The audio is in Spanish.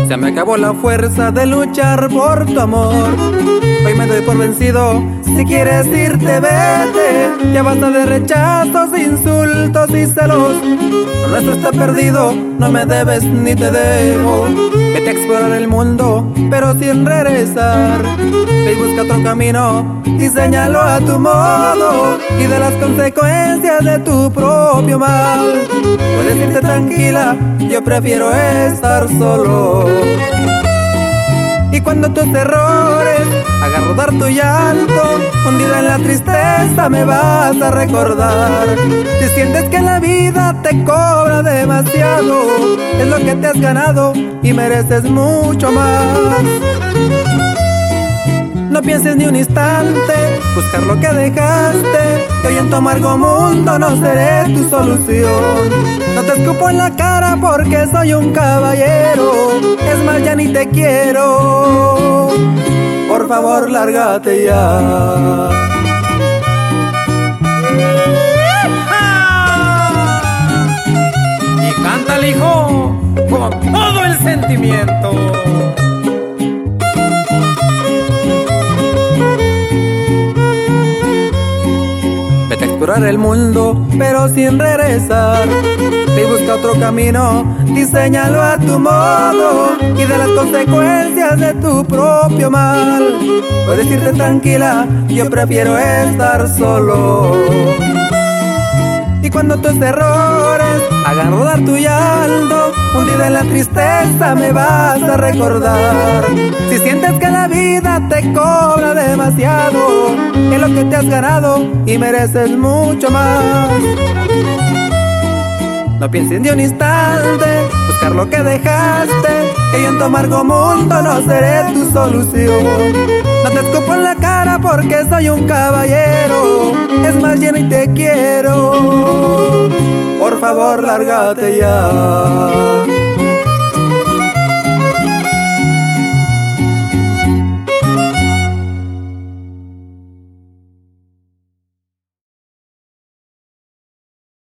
Se me acabó la fuerza de luchar por tu amor. Hoy me doy por vencido, si quieres irte, vete. Ya basta de rechazos, insultos y celos. Lo nuestro está perdido, no me debes ni te debo. Vete a explorar el mundo, pero sin regresar. Ve y busca otro camino, diséñalo a tu modo. Y de las consecuencias de tu propio mal, puedes irte tranquila, yo prefiero estar solo. Y cuando tus errores hagan rodar tu llanto, hundida en la tristeza me vas a recordar. Si sientes que la vida te cobra demasiado, es lo que te has ganado y mereces mucho más. No pienses ni un instante buscar lo que dejaste, que hoy en tu amargo mundo no seré tu solución. No te escupo en la cara porque soy un caballero, es más, ya ni te quiero. Por favor, lárgate ya. Y cántale, hijo, con todo el sentimiento. Vete a explorar el mundo, pero sin regresar. Ve y busca otro camino, diséñalo a tu modo. Y de las consecuencias de tu propio mal, puedes irte tranquila, yo prefiero estar solo. Y cuando tus errores hagan rodar tu llanto, hundida en la tristeza me vas a recordar. Si sientes que la vida te cobra demasiado, es lo que te has ganado y mereces mucho más. No pienses ni un instante buscar lo que dejaste, que yo en tu amargo mundo no seré tu solución. No te escupo en la cara porque soy un caballero, es más, ya ni te quiero. Por favor, lárgate ya.